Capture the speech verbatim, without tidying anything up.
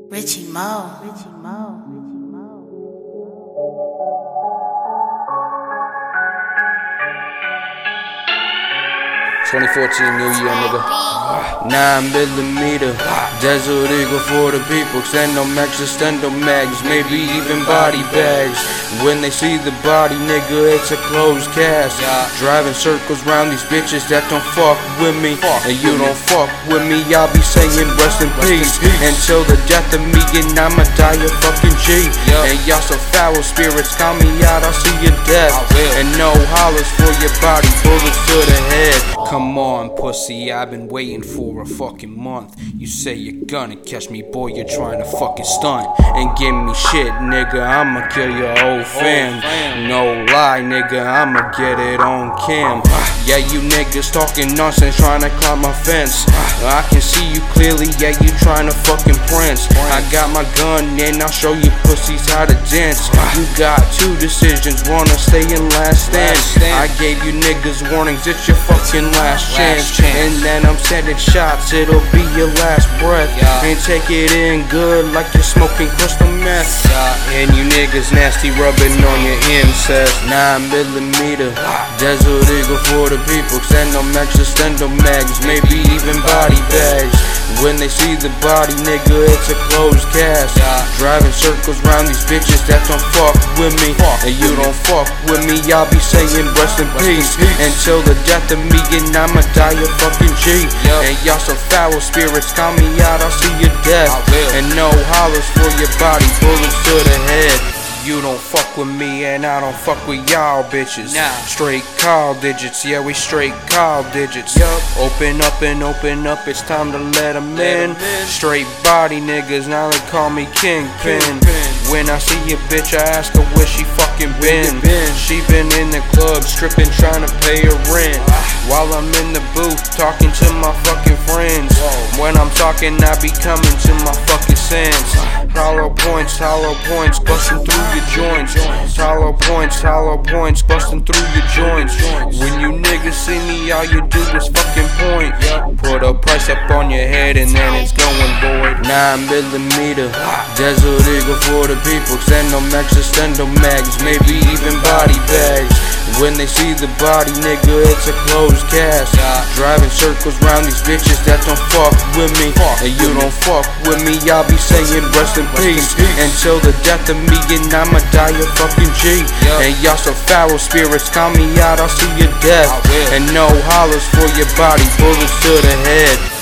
Richie Mo. Richie Mo. twenty fourteen New Year, nigga. Nine millimeter, Desert Eagle for the people. Send them extra, send them mags, maybe even body bags. When they see the body, nigga, it's a closed cast. Driving circles round these bitches that don't fuck with me, and you don't fuck with me. I'll be saying rest in peace until the death of me, and I'ma die a fucking G. And y'all some foul spirits, call me out, I'll see your death. And no hollers for your body, bullets to the head. Come on, pussy, I've been waiting for a fucking month. You say you're gonna catch me, boy, you're trying to fucking stunt and give me shit, nigga, I'ma kill your whole fam. No lie, nigga, I'ma get it on cam. Yeah, you niggas talking nonsense, trying to climb my fence. I can see you clearly, yeah, you trying to fucking prince. I got my gun and I'll show you pussies how to dance. You got two decisions, wanna stay in last stand. I gave you niggas warnings, it's your fucking last chance. And then I'm sending shots, it'll be your last breath. And take it in good like you're smoking crystal meth. And you niggas nasty, rubbing on your incest. Nine millimeter, Desert Eagle for the people. Send them extra, send them mags, maybe even body bags. When they see the body, nigga, it's a closed cast. Driving circles round these bitches that don't fuck with me, and you don't fuck with me. I'll be saying rest in peace until the death of me, and I'ma die a fucking G. And y'all some foul spirits, call me out, I'll see your death. And no hollers for your body, bullets to the head. You don't fuck with me and I don't fuck with y'all bitches. Nah. Straight call digits, yeah, we straight call digits. Yup. Open up and open up, it's time to let them in. in. Straight body niggas, now they call me Kingpin. Kingpin. When I see a bitch, I ask her where she fucking been. been. She been in the club, stripping, trying to pay her rent. While I'm in the booth, talking to my fucking friends. Whoa. When I'm talking, I be coming to my fucking sense. Hollow points, hollow points, busting through your joints. Hollow points, hollow points, busting through your joints. When you niggas see me, all you do is fucking point. Put a price up on your head and then it's going void. Nine millimeter, Desert Eagle for the people. Send them extra, send them mags, maybe even body bags. When they see the body, nigga, it's a closed cast. Driving circles round these bitches that don't fuck with me, and you don't fuck with me. I'll be saying rest in peace until the death of me, and I'ma die a fucking G. And y'all some foul spirits, call me out, I'll see your death. And no hollers for your body, bullets to the head.